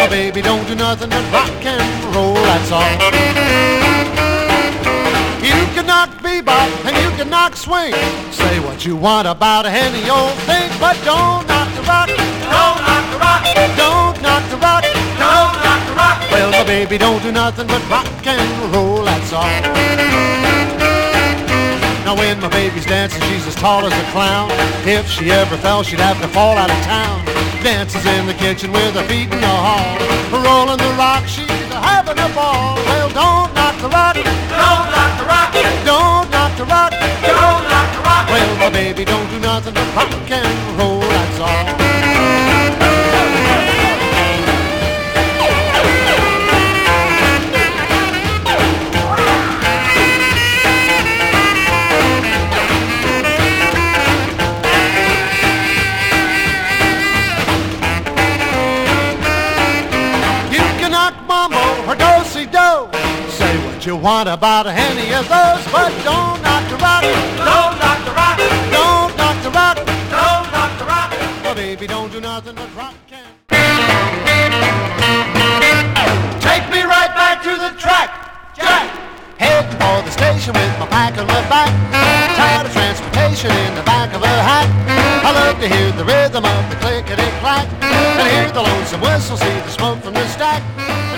baby don't do nothing but rock and roll, that's all. You can knock bebop and you can knock swing. Say what you want about any old thing, but don't knock the rock. Don't knock the rock. Don't knock the rock. Don't knock the rock. Well, my baby don't do nothing but rock and roll, that's all. Now when my baby's dancing, she's as tall as a clown. If she ever fell, she'd have to fall out of town. Dances in the kitchen with her feet in the hall. Rolling the rock, she's having a ball. Well, don't knock the rock. Don't knock the rock. Don't knock the rock. Don't knock the rock. Well, my baby don't do nothing but rock and roll, that's all. Say what you want about any of those, but don't knock the rock. Don't knock the rock. Don't knock the rock. Don't knock the rock. Oh, baby, don't do nothing but rock and take me right back to the track, Jack. Heading for the station with my pack on my back. Tired of transportation in the back of a hack. I love to hear the rhythm of the clickety-clack and hear the lonesome whistle, see the smoke from the stack.